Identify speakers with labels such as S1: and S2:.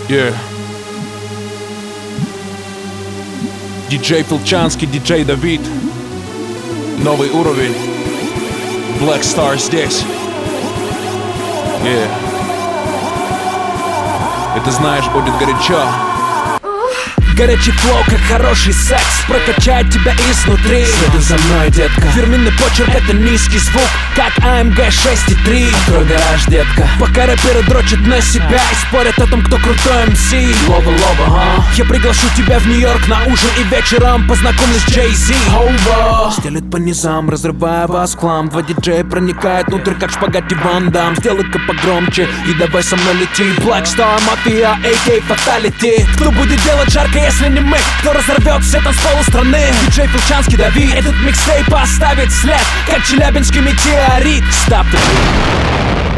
S1: Yeah. Диджей Филчанский, диджей Давид. Новый уровень. Black Star здесь. Yeah. И ты знаешь, будет горячо.
S2: Горячий флоу, как хороший секс, прокачает тебя изнутри.
S1: Следуй за мной, детка.
S2: Фирменный почерк — это низкий звук, как AMG 6.3.
S1: Открой гараж, детка.
S2: Пока рэперы дрочат на себя и спорят о том, кто крутой МС.
S1: Лоба-лоба, а?
S2: Я приглашу тебя в Нью-Йорк на ужин и вечером познакомлюсь с Джей-Зи. Стелит по низам, разрывая вас в хлам. Два диджея проникают внутрь, как шпагати Ван Дам. Сделай-ка погромче и давай со мной лети. Black Star Mafia, AK Fatality. Кто будет делать жарко, если не мы? Кто разорвет все танцполы страны? Диджей Филчанский, Давид. Этот микстейп оставит след, как челябинский метеорит. Stop the beat.